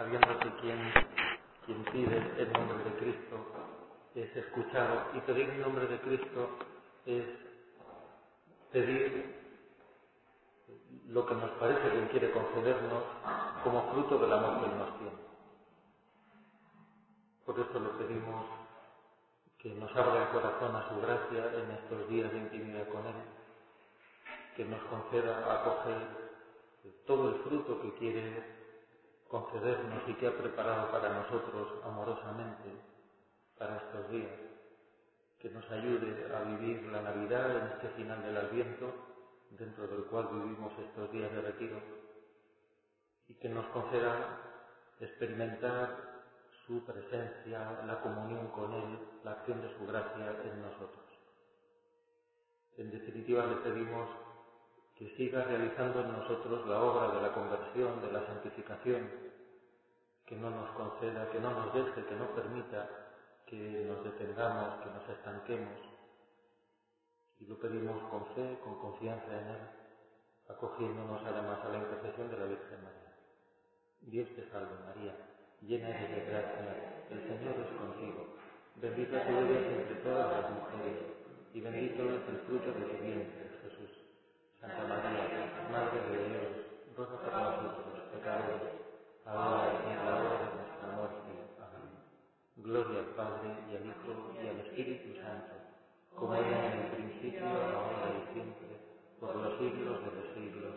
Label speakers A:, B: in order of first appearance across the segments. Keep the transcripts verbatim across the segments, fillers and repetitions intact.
A: sabiendo que quien, quien pide en nombre de Cristo es escuchado, y pedir en nombre de Cristo es pedir lo que nos parece que Él quiere concedernos como fruto del amor que Él nos tiene. Por eso le pedimos que nos abra el corazón a su gracia en estos días de intimidad con Él, que nos conceda acoger todo el fruto que quiere concedernos y que ha preparado para nosotros amorosamente para estos días, que nos ayude a vivir la Navidad en este final del Adviento, dentro del cual vivimos estos días de retiro, y que nos conceda experimentar su presencia, la comunión con Él, la acción de su gracia en nosotros. En definitiva, le pedimos que siga realizando en nosotros la obra de la conversión, de la santificación, que no nos conceda, que no nos deje, que no permita que nos detengamos, que nos estanquemos. Y lo pedimos con fe, con confianza en Él, acogiéndonos además a la intercesión de la Virgen María. Dios te salve María, llena eres de gracia, el Señor es contigo. Bendita tú eres entre todas las mujeres, y bendito es el fruto de tu vientre, Jesús. Santa María, Madre de Dios, ruega por nosotros, pecadores, ahora y en la hora de nuestra muerte. Amén. Gloria al Padre, y al Hijo, y al Espíritu Santo, como era en el principio, ahora y siempre, por los siglos de los siglos.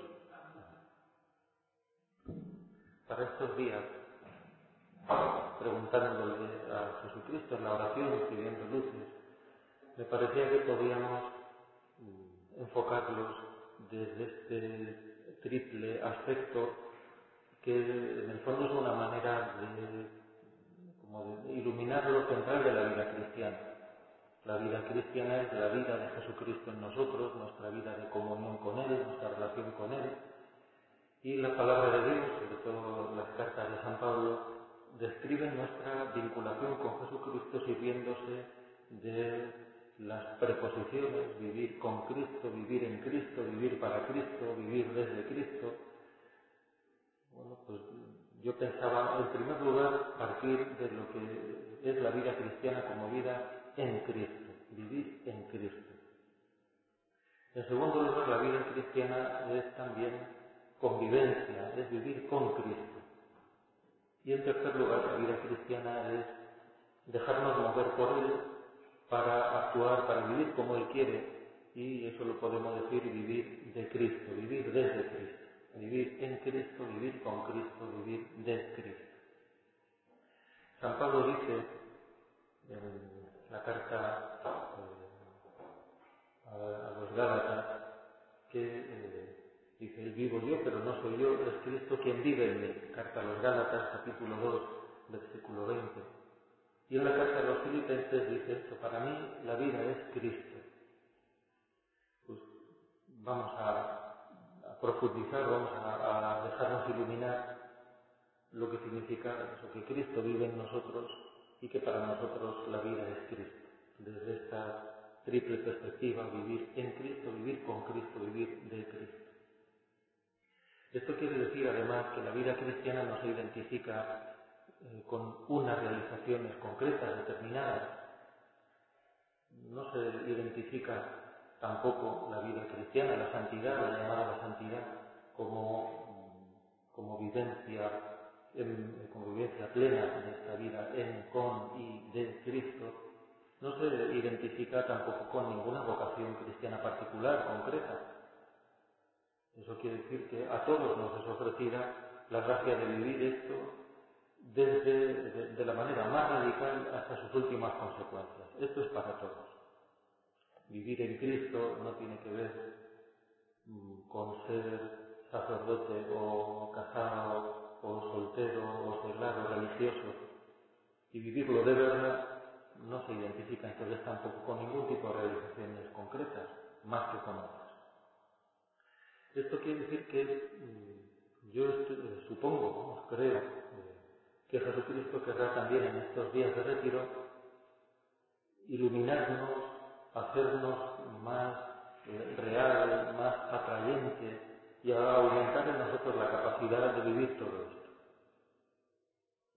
A: Amén. Para estos días, preguntándole a Jesucristo en la oración, pidiendo luces, me parecía que podíamos enfocarlos desde este triple aspecto que en el fondo es una manera de, como de iluminar lo central de la vida cristiana. La vida cristiana es la vida de Jesucristo en nosotros, nuestra vida de comunión con Él, nuestra relación con Él, y la palabra de Dios, sobre todo las cartas de San Pablo, describen nuestra vinculación con Jesucristo sirviéndose de las preposiciones: vivir con Cristo, vivir en Cristo, vivir para Cristo, vivir desde Cristo. Bueno, pues yo pensaba, en primer lugar, partir de lo que es la vida cristiana como vida en Cristo, vivir en Cristo. En segundo lugar, la vida cristiana es también convivencia, es vivir con Cristo. Y en tercer lugar, la vida cristiana es dejarnos mover por Él para actuar, para vivir como Él quiere, y eso lo podemos decir vivir de Cristo, vivir desde Cristo, vivir en Cristo, vivir con Cristo, vivir de Cristo. San Pablo dice en la carta eh, a, a los Gálatas que eh, dice: el vivo yo, pero no soy yo, es Cristo quien vive en mí. Carta a los Gálatas, capítulo dos, versículo veinte. Y en la carta a los Filipenses dice esto: para mí la vida es Cristo. Pues vamos a, a profundizar, vamos a, a dejarnos iluminar lo que significa eso, que Cristo vive en nosotros y que para nosotros la vida es Cristo. Desde esta triple perspectiva, vivir en Cristo, vivir con Cristo, vivir de Cristo. Esto quiere decir además que la vida cristiana no se identifica eh, con unas realizaciones concretas, determinadas. No se identifica tampoco la vida cristiana, la santidad, la llamada la santidad, como, como vivencia, en, como vivencia plena de esta vida en, con y de Cristo. No se identifica tampoco con ninguna vocación cristiana particular, concreta. Eso quiere decir que a todos nos es ofrecida la gracia de vivir esto desde de, de la manera más radical hasta sus últimas consecuencias. Esto es para todos. Vivir en Cristo no tiene que ver mmm, con ser sacerdote o casado o soltero o seglar o religioso. Y vivirlo de verdad no se identifica entonces tampoco con ningún tipo de realizaciones concretas, más que con otras. Esto quiere decir que mmm, yo estoy, supongo, vamos, creo, eh, que Jesucristo querrá también en estos días de retiro iluminarnos, hacernos más eh, real, más atrayente y a aumentar en nosotros la capacidad de vivir todo esto.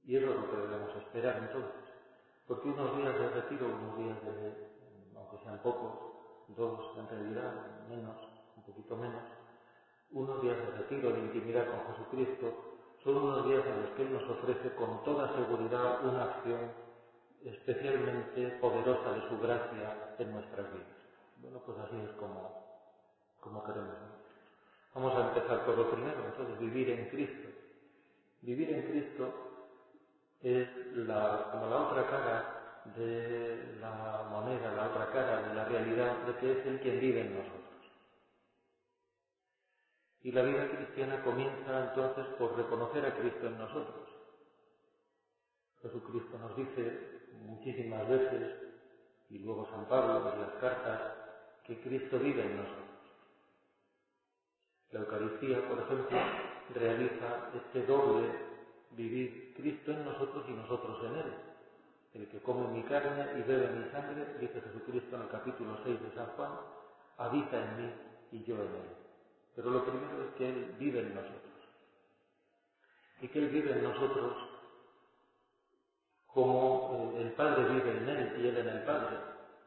A: Y eso es lo que debemos esperar entonces. Porque unos días de retiro, unos días de, aunque sean pocos, dos en realidad, menos, un poquito menos, unos días de retiro, de intimidad con Jesucristo, son unos días en los que Él nos ofrece con toda seguridad una acción especialmente poderosa de su gracia en nuestras vidas. Bueno, pues así es como, como queremos nosotros. Vamos a empezar por lo primero, entonces, vivir en Cristo. Vivir en Cristo es la, como la otra cara de la moneda, la otra cara de la realidad de que es Él quien vive en nosotros. Y la vida cristiana comienza entonces por reconocer a Cristo en nosotros. Jesucristo nos dice muchísimas veces, y luego San Pablo en las cartas, que Cristo vive en nosotros. La Eucaristía, por ejemplo, realiza este doble vivir Cristo en nosotros y nosotros en Él. El que come mi carne y bebe mi sangre, dice Jesucristo en el capítulo seis de San Juan, habita en mí y yo en Él. Pero lo primero es que Él vive en nosotros. Y que Él vive en nosotros como el Padre vive en Él y Él en el Padre.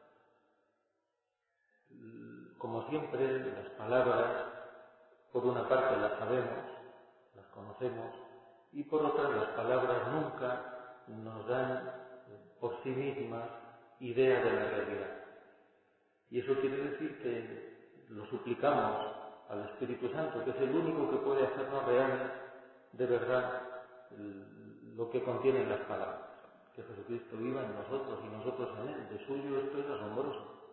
A: Como siempre, las palabras, por una parte las sabemos, las conocemos, y por otra las palabras nunca nos dan por sí mismas idea de la realidad. Y eso quiere decir que lo suplicamos al Espíritu Santo, que es el único que puede hacernos reales de verdad lo que contienen las palabras. Que Jesucristo viva en nosotros y nosotros en Él. De suyo esto es asombroso.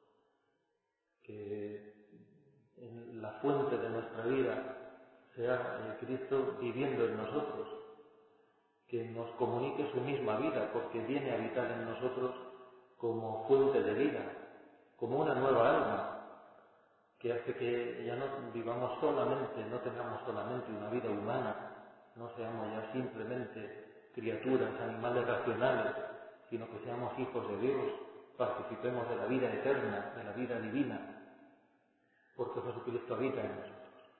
A: Que en la fuente de nuestra vida sea Cristo viviendo en nosotros, que nos comunique su misma vida, porque viene a habitar en nosotros como fuente de vida, como una nueva alma, que hace que ya no vivamos solamente, no tengamos solamente una vida humana, no seamos ya simplemente criaturas, animales racionales, sino que seamos hijos de Dios, participemos de la vida eterna, de la vida divina, porque Jesucristo habita en nosotros.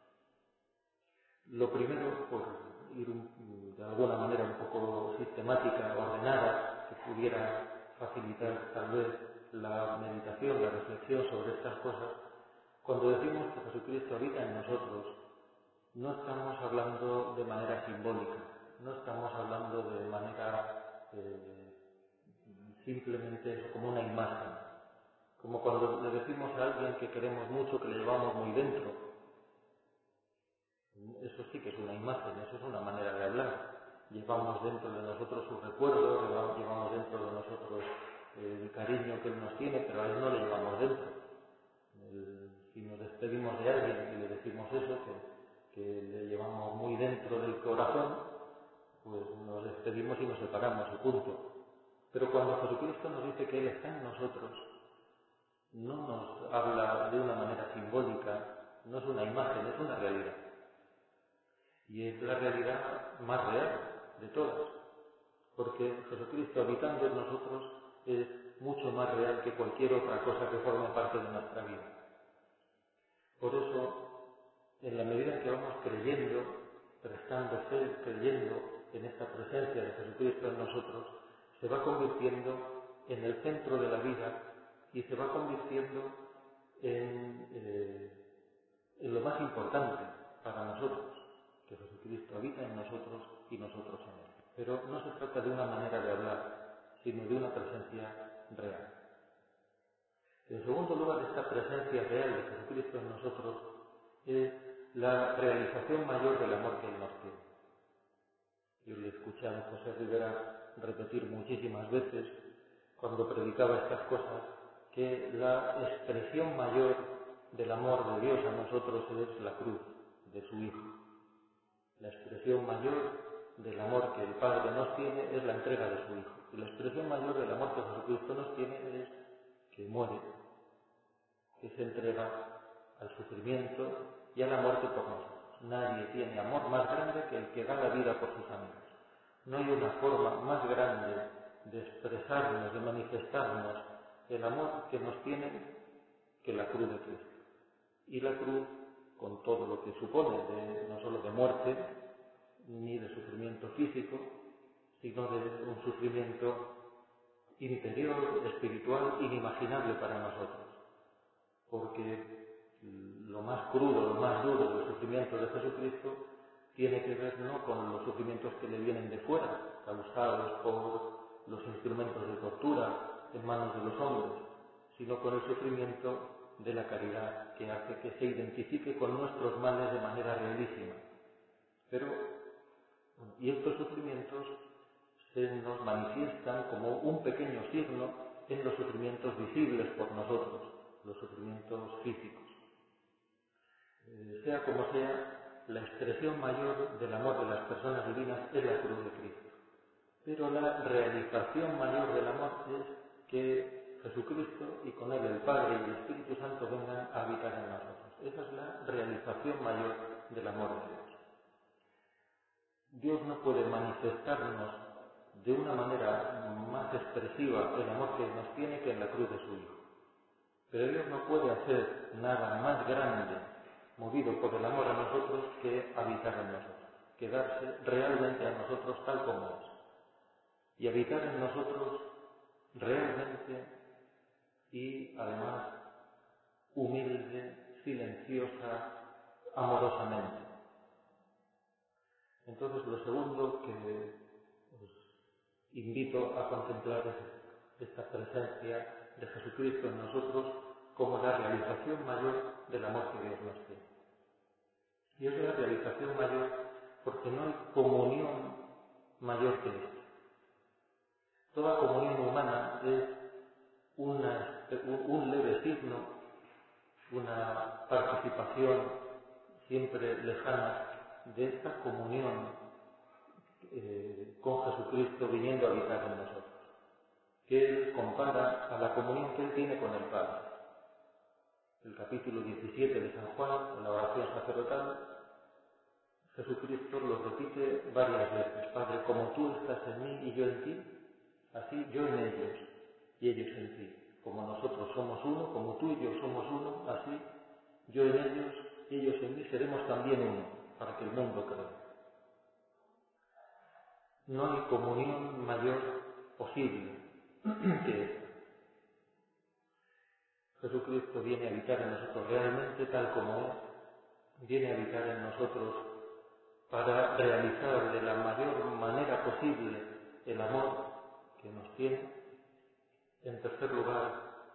A: Lo primero, por ir un, de alguna manera un poco sistemática, ordenada, que pudiera facilitar tal vez la meditación, la reflexión sobre estas cosas, cuando decimos que Jesucristo habita en nosotros, no estamos hablando de manera simbólica, no estamos hablando de manera eh, simplemente como una imagen, como cuando le decimos a alguien que queremos mucho, que le llevamos muy dentro. Eso sí que es una imagen, eso es una manera de hablar. Llevamos dentro de nosotros su recuerdo, llevamos dentro de nosotros eh, el cariño que Él nos tiene, pero a Él no le llevamos dentro. El, si nos despedimos de alguien y le decimos eso, que, que le llevamos muy dentro del corazón, pues nos despedimos y nos separamos, y punto. Pero cuando Jesucristo nos dice que Él está en nosotros, no nos habla de una manera simbólica, no es una imagen, es una realidad. Y es la realidad más real de todas, porque Jesucristo habitando en nosotros es mucho más real que cualquier otra cosa que forme parte de nuestra vida. Por eso, en la medida en que vamos creyendo, prestando fe, creyendo en esta presencia de Jesucristo en nosotros, se va convirtiendo en el centro de la vida y se va convirtiendo en, eh, en lo más importante para nosotros, que Jesucristo habita en nosotros y nosotros en Él. Pero no se trata de una manera de hablar, sino de una presencia real. En segundo lugar, esta presencia real de Jesucristo en nosotros es la realización mayor del amor que Él nos tiene. Yo le escuché a José Rivera repetir muchísimas veces, cuando predicaba estas cosas, que la expresión mayor del amor de Dios a nosotros es la cruz de su Hijo. La expresión mayor del amor que el Padre nos tiene es la entrega de su Hijo. Y la expresión mayor del amor que Jesucristo nos tiene es que muere, que se entrega al sufrimiento y a la muerte por nosotros. Nadie tiene amor más grande que el que da la vida por sus amigos. No hay una forma más grande de expresarnos, de manifestarnos el amor que nos tiene que la cruz de Cristo. Y la cruz, con todo lo que supone, de, no solo de muerte, ni de sufrimiento físico, sino de un sufrimiento interior, espiritual, inimaginable para nosotros. Porque lo más crudo, lo más duro del sufrimiento de Jesucristo tiene que ver no con los sufrimientos que le vienen de fuera, causados por los instrumentos de tortura en manos de los hombres, sino con el sufrimiento de la caridad, que hace que se identifique con nuestros males de manera realísima. Pero, y estos sufrimientos se nos manifiestan como un pequeño signo en los sufrimientos visibles por nosotros, los sufrimientos físicos. Eh, sea como sea, la expresión mayor del amor de las personas divinas es la cruz de Cristo. Pero la realización mayor del amor es que Jesucristo y con él el Padre y el Espíritu Santo vengan a habitar en nosotros. Esa es la realización mayor del amor de Dios. Dios no puede manifestarnos de una manera más expresiva el amor que nos tiene que en la cruz de su Hijo. Pero Dios no puede hacer nada más grande, movido por el amor a nosotros, que habitar en nosotros, quedarse realmente a nosotros tal como es. Y habitar en nosotros realmente y además humilde, silenciosa, amorosamente. Entonces lo segundo que os invito a contemplar es esta presencia de Jesucristo en nosotros como la realización mayor del amor que Dios nos tiene. Y es la realización mayor porque no hay comunión mayor que esta. Toda comunión humana es una, un leve signo, una participación siempre lejana de esta comunión eh, con Jesucristo viniendo a habitar en nosotros, que Él compara a la comunión que Él tiene con el Padre. El capítulo diecisiete de San Juan, en la oración sacerdotal, Jesucristo lo repite varias veces: Padre, como tú estás en mí y yo en ti, así yo en ellos y ellos en ti. Como nosotros somos uno, como tú y yo somos uno, así yo en ellos y ellos en mí seremos también uno, para que el mundo crea. No hay comunión mayor posible que esta. Jesucristo viene a habitar en nosotros realmente tal como es, viene a habitar en nosotros para realizar de la mayor manera posible el amor que nos tiene. En tercer lugar,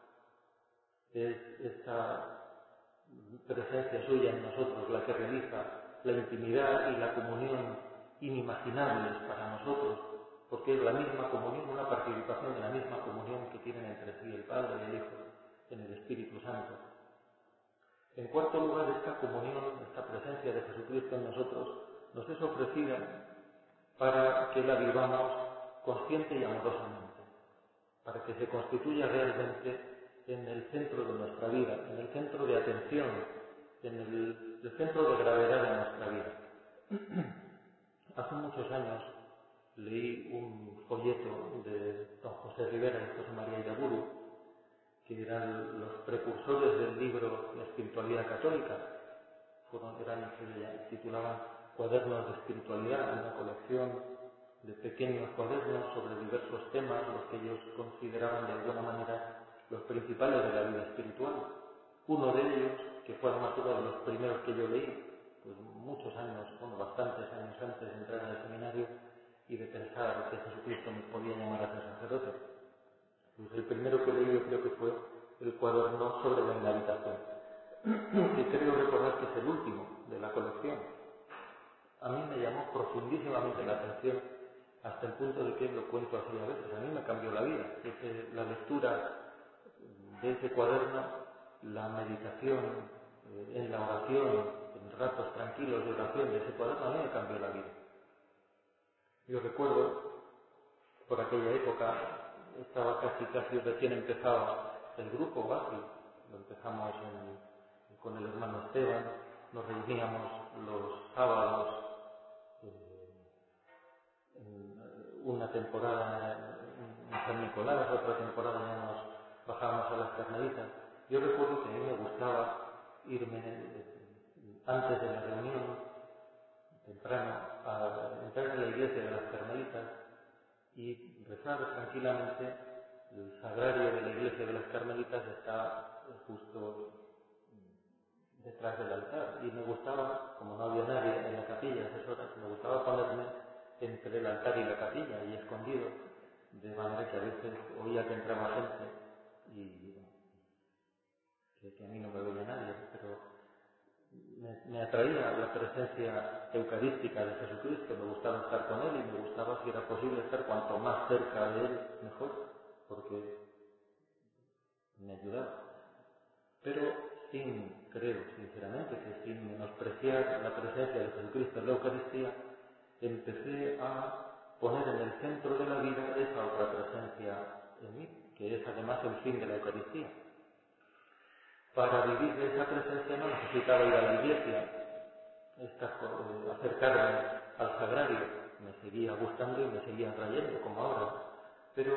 A: es esta presencia suya en nosotros la que realiza la intimidad y la comunión inimaginables para nosotros, porque es la misma comunión, una participación de la misma comunión que tienen entre sí el Padre y el Hijo en el Espíritu Santo. En cuarto lugar, esta comunión, esta presencia de Jesucristo en nosotros nos es ofrecida para que la vivamos consciente y amorosamente, para que se constituya realmente en el centro de nuestra vida, en el centro de atención, en el, el centro de gravedad de nuestra vida. Hace muchos años leí un folleto de don José Rivera y José María Iraburu, que eran los precursores del libro La Espiritualidad Católica. Fueron, eran, se titulaban Cuadernos de Espiritualidad, una colección de pequeños cuadernos sobre diversos temas, los que ellos consideraban de alguna manera los principales de la vida espiritual. Uno de ellos, que fue además uno de los primeros que yo leí, pues muchos años, bueno, bastantes años antes de entrar en el seminario y de pensar que Jesucristo me podía llamar a ser sacerdote. Pues el primero que leí yo creo que fue el cuaderno sobre la inhabitación, que creo recordar que es el último de la colección. A mí me llamó profundísimamente la atención hasta el punto de que lo cuento así a veces. A mí me cambió la vida. Ese, la lectura de ese cuaderno, la meditación eh, en la oración, en ratos tranquilos de oración de ese cuaderno, a mí me cambió la vida. Yo recuerdo, por aquella época, estaba casi casi recién empezado el grupo Basi. Lo empezamos en, con el hermano Esteban, nos reuníamos los sábados, una temporada en San Nicolás, otra temporada ya nos bajábamos a las Carmelitas. Yo recuerdo que a mí me gustaba irme antes de la reunión, temprano, a entrar en la iglesia de las Carmelitas y rezar tranquilamente. El sagrario de la iglesia de las Carmelitas está justo detrás del altar, y me gustaba, como no había nadie en la capilla a esas horas, me gustaba ponerme entre el altar y la capilla y escondido, de manera que a veces oía que entraba gente y que, que a mí no me veía nadie, pero me, me atraía la presencia eucarística de Jesucristo, me gustaba estar con Él y me gustaba, si era posible, estar cuanto más cerca de Él mejor, porque me ayudaba. Pero sin, creo sinceramente, que sin menospreciar la presencia de Jesucristo en la Eucaristía, empecé a poner en el centro de la vida esa otra presencia en mí, que es además el fin de la Eucaristía. Para vivir de esa presencia no necesitaba ir a la iglesia, esta, eh, acercarme al sagrario, me seguía gustando y me seguía atrayendo como ahora, pero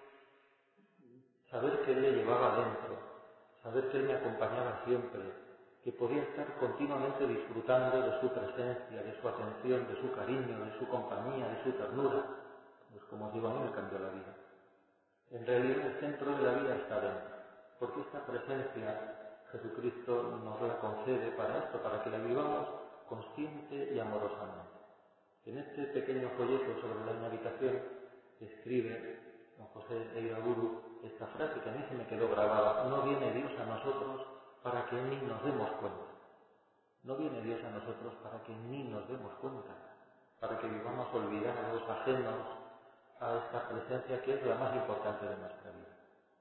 A: saber que Él le llevaba dentro, saber que Él me acompañaba siempre, que podía estar continuamente disfrutando de su presencia, de su atención, de su cariño, de su compañía, de su ternura, pues como os digo, a mí me cambió la vida. En realidad el centro de la vida está dentro, porque esta presencia Jesucristo nos la concede para esto, para que la vivamos consciente y amorosamente. En este pequeño folleto sobre la inhabitación escribe don José Eiraburu esta frase que a mí se me quedó grabada: no viene Dios a nosotros para que ni nos demos cuenta. No viene Dios a nosotros para que ni nos demos cuenta, para que vivamos olvidados, ajenos a esta presencia que es la más importante de nuestra vida.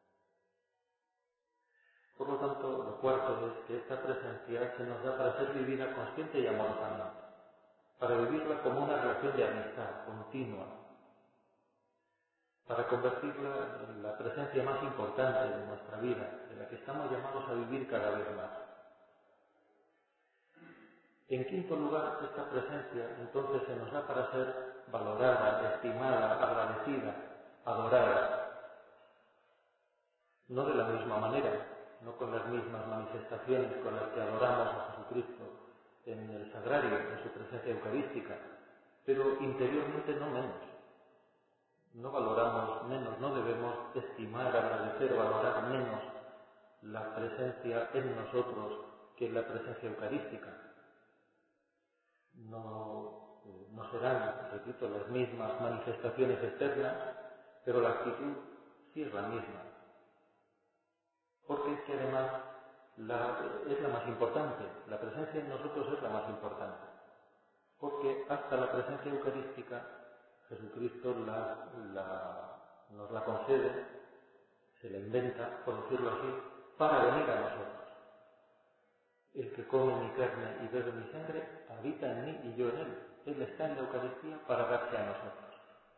A: Por lo tanto, lo cuarto es que esta presencia se nos da para ser vivida consciente y amorosamente, para vivirla como una relación de amistad continua, para convertirla en la presencia más importante de nuestra vida, de la que estamos llamados a vivir cada vez más. En quinto lugar, esta presencia entonces se nos da para ser valorada, estimada, agradecida, adorada, no de la misma manera, no con las mismas manifestaciones con las que adoramos a Jesucristo en el sagrario, en su presencia eucarística, pero interiormente no menos. No valoramos menos, no debemos estimar, agradecer, valorar menos la presencia en nosotros que la presencia eucarística. No, no serán, repito, las mismas manifestaciones externas, pero la actitud sí es la misma. Porque es que además la, es la más importante, la presencia en nosotros es la más importante. Porque hasta la presencia eucarística Jesucristo la, la, nos la concede, se la inventa, por decirlo así, para venir a nosotros. El que come mi carne y bebe mi sangre habita en mí y yo en él. Él está en la Eucaristía para darse a nosotros.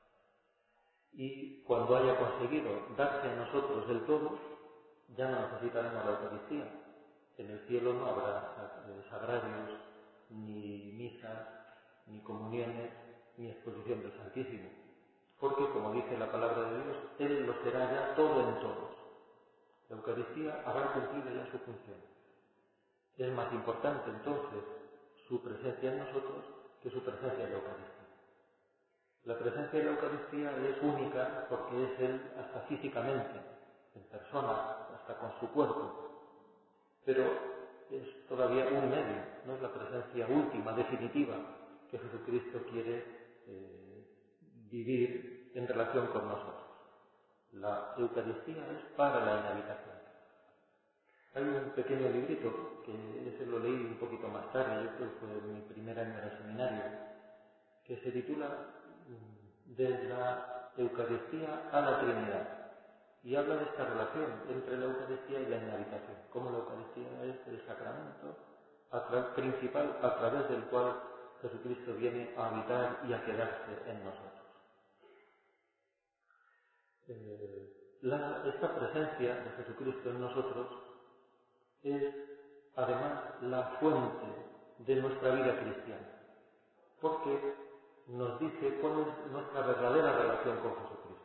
A: Y cuando haya conseguido darse a nosotros del todo, ya no necesitaremos la Eucaristía. En el cielo no habrá sagrarios, ni misas, ni comuniones, ni exposición del Santísimo. Porque, como dice la palabra de Dios, Él lo será ya todo en todos. La Eucaristía habrá cumplido ya su función. Es más importante entonces su presencia en nosotros que su presencia en la Eucaristía. La presencia en la Eucaristía es única porque es Él hasta físicamente, en persona, hasta con su cuerpo. Pero es todavía un medio, no es la presencia última, definitiva, que Jesucristo quiere eh, vivir en relación con nosotros. La Eucaristía es para la inhabitación. Hay un pequeño librito, que ese lo leí un poquito más tarde, yo creo que fue mi primer año en el seminario, que se titula De la Eucaristía a la Trinidad, y habla de esta relación entre la Eucaristía y la inhabitación, cómo la Eucaristía es el sacramento a tra- principal a través del cual Jesucristo viene a habitar y a quedarse en nosotros. Eh, la, esta presencia de Jesucristo en nosotros es además la fuente de nuestra vida cristiana, porque nos dice cuál es nuestra verdadera relación con Jesucristo.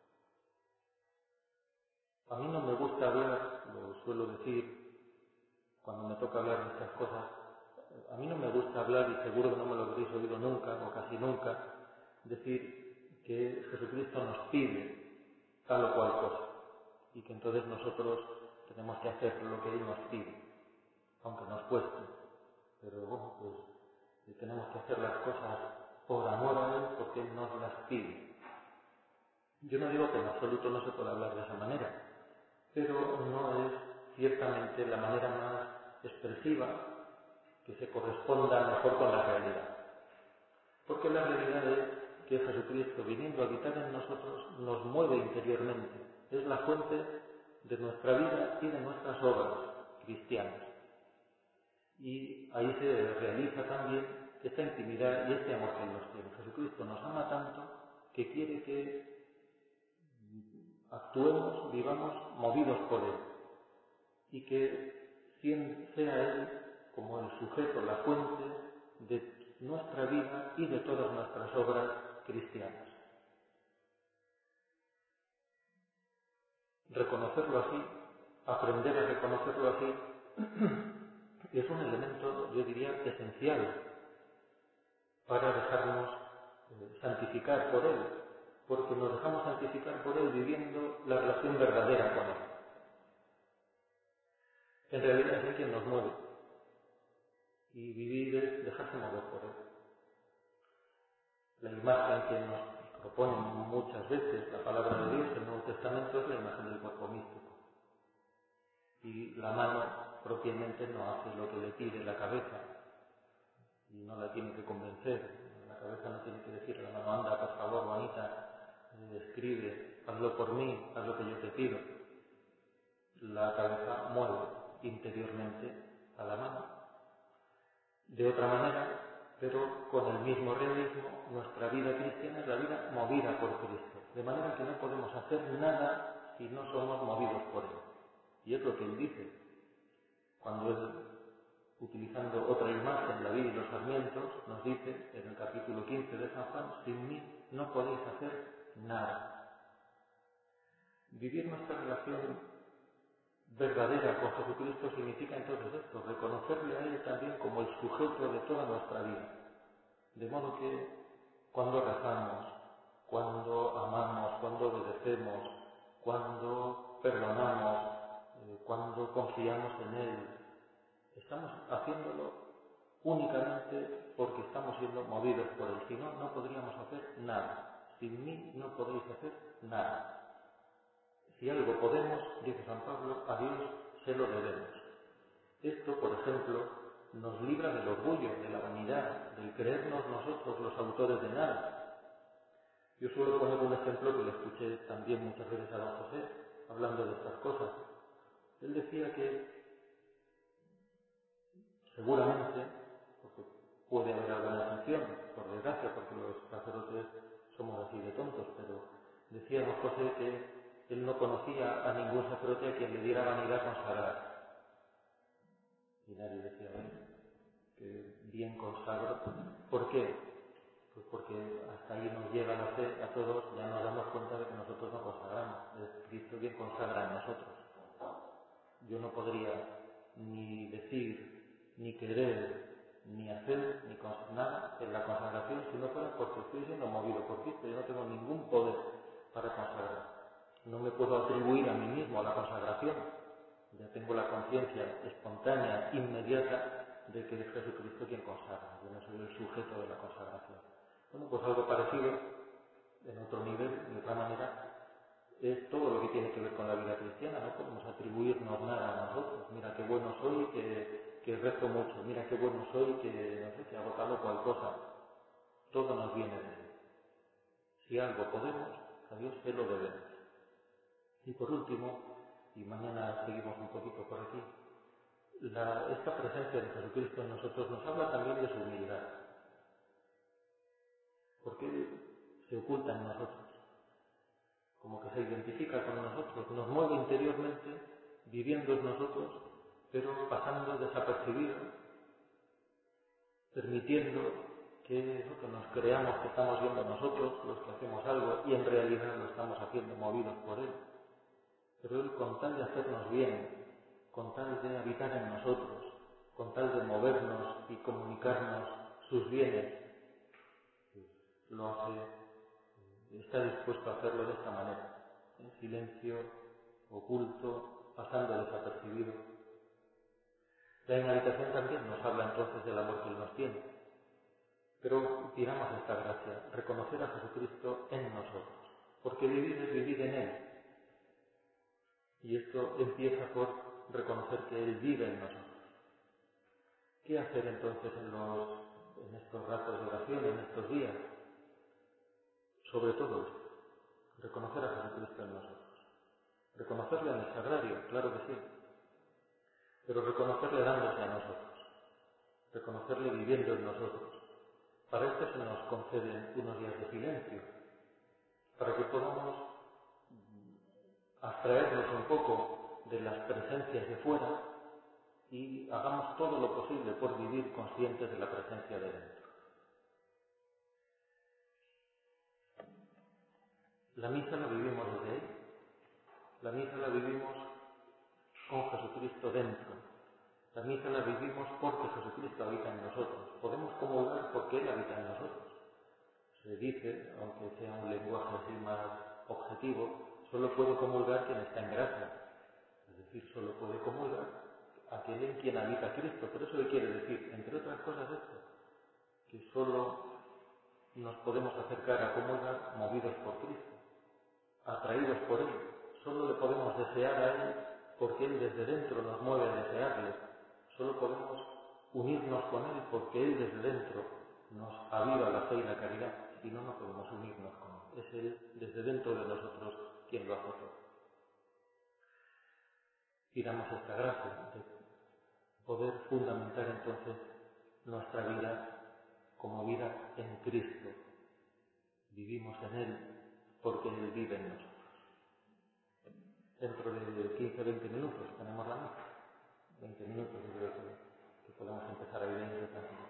A: A mí no me gusta hablar, lo suelo decir cuando me toca hablar de estas cosas, a mí no me gusta hablar, y seguro que no me lo habréis oído nunca o casi nunca, decir que Jesucristo nos pide tal o cual cosa y que entonces nosotros tenemos que hacer lo que Él nos pide, aunque nos cueste, pero bueno, pues tenemos que hacer las cosas por amor a Él porque Él nos las pide. Yo no digo que en absoluto no se pueda hablar de esa manera, pero no es ciertamente la manera más expresiva que se corresponda mejor con la realidad. Porque la realidad es que Jesucristo, viniendo a habitar en nosotros, nos mueve interiormente. Es la fuente de nuestra vida y de nuestras obras cristianas. Y ahí se realiza también esta intimidad y este amor que Él nos tiene. Jesucristo nos ama tanto que quiere que actuemos, vivamos movidos por Él. Y que sea Él como el sujeto, la fuente de nuestra vida y de todas nuestras obras cristianas. Reconocerlo así, aprender a reconocerlo así, es un elemento, yo diría, esencial para dejarnos eh, santificar por Él, porque nos dejamos santificar por Él viviendo la relación verdadera con Él. En realidad es Él quien nos mueve, y vivir es dejarse mover por Él. La imagen que nos propone muchas veces la palabra de Dios en el Nuevo Testamento es la imagen del cuerpo místico. Y la mano propiamente no hace lo que le pide la cabeza y no la tiene que convencer. La cabeza no tiene que decirle a la mano, anda, por favor, Juanita, eh, escribe, hazlo por mí, haz lo que yo te pido. La cabeza mueve interiormente a la mano. De otra manera, pero con el mismo realismo, nuestra vida cristiana es la vida movida por Cristo. De manera que no podemos hacer nada si no somos movidos por Él. Y es lo que Él dice. Cuando Él, utilizando otra imagen, la vid y los sarmientos, nos dice en el capítulo quince de San Juan, sin mí no podéis hacer nada. Vivir nuestra relación verdadera con Jesucristo significa entonces esto, reconocerle a Él también como el sujeto de toda nuestra vida. De modo que cuando rezamos, cuando amamos, cuando obedecemos, cuando perdonamos, eh, cuando confiamos en Él, estamos haciéndolo únicamente porque estamos siendo movidos por Él. Si no, no podríamos hacer nada. Sin mí no podéis hacer nada. Si algo podemos, dice San Pablo, a Dios se lo debemos. Esto, por ejemplo, nos libra del orgullo, de la vanidad, del creernos nosotros los autores de nada. Yo suelo poner un ejemplo que lo escuché también muchas veces a don José, hablando de estas cosas. Él decía que seguramente, porque puede haber alguna excepción, por desgracia, porque los sacerdotes somos así de tontos, pero decía don José que él no conocía a ningún sacerdote a quien le diera vanidad consagrar. Y nadie decía, ven, que bien consagro. ¿Por qué? Pues porque hasta ahí nos llega la fe a todos, ya nos damos cuenta de que nosotros no consagramos. Es Cristo quien consagra en nosotros. Yo no podría ni decir, ni querer, ni hacer, ni nada en la consagración si no fuera porque estoy siendo movido por Cristo. Yo no tengo ningún poder para consagrar. No me puedo atribuir a mí mismo a la consagración. Ya tengo la conciencia espontánea, inmediata, de que es Jesucristo quien consagra. Yo no soy el sujeto de la consagración. Bueno, pues algo parecido, en otro nivel, de otra manera, es todo lo que tiene que ver con la vida cristiana. No podemos atribuirnos nada a nosotros. Mira qué bueno soy, que, que rezo mucho. Mira qué bueno soy, que no sé, que hago tal o cual cosa. Todo nos viene de Él. Si algo podemos, a Dios se lo debemos. Y por último, y mañana seguimos un poquito por aquí, la, esta presencia de Jesucristo en nosotros nos habla también de su humildad. Porque Él se oculta en nosotros, como que se identifica con nosotros, nos mueve interiormente, viviendo en nosotros, pero pasando desapercibido, permitiendo que, ¿no? que nos creamos que estamos viendo nosotros los que hacemos algo y en realidad lo estamos haciendo movidos por Él. Pero Él, con tal de hacernos bien, con tal de habitar en nosotros, con tal de movernos y comunicarnos sus bienes, lo hace está dispuesto a hacerlo de esta manera, en silencio, oculto, pasando desapercibido. La inhabitación también nos habla entonces del amor que Él nos tiene, pero pidamos esta gracia, reconocer a Jesucristo en nosotros, porque vivir es vivir en Él. Y esto empieza por reconocer que Él vive en nosotros. ¿Qué hacer entonces en, los, en estos ratos de oración, en estos días? Sobre todo esto, reconocer a Jesucristo en nosotros. Reconocerle en el sagrario, claro que sí, pero reconocerle dándose a nosotros, reconocerle viviendo en nosotros. Para esto se nos conceden unos días de silencio, para que podamos abstraernos un poco de las presencias de fuera y hagamos todo lo posible por vivir conscientes de la presencia de dentro. La misa la vivimos desde ahí. La misa la vivimos con Jesucristo dentro. La misa la vivimos porque Jesucristo habita en nosotros. Podemos comulgar porque Él habita en nosotros. Se dice, aunque sea un lenguaje así más objetivo, solo puede comulgar quien está en gracia. Es decir, solo puede comulgar aquel en quien habita Cristo. Pero eso qué quiere decir, entre otras cosas esto, que solo nos podemos acercar a comulgar movidos por Cristo, atraídos por Él. Solo le podemos desear a Él porque Él desde dentro nos mueve a desearle. Solo podemos unirnos con Él porque Él desde dentro nos aviva la fe y la caridad. Si no, no podemos unirnos con Él. Es Él desde dentro de nosotros quien lo hace todo. Pidamos esta gracia de poder fundamentar entonces nuestra vida como vida en Cristo. Vivimos en Él porque Él vive en nosotros. Dentro de quince a veinte minutos tenemos la misa. veinte minutos, yo creo que, que podemos empezar a vivir en esta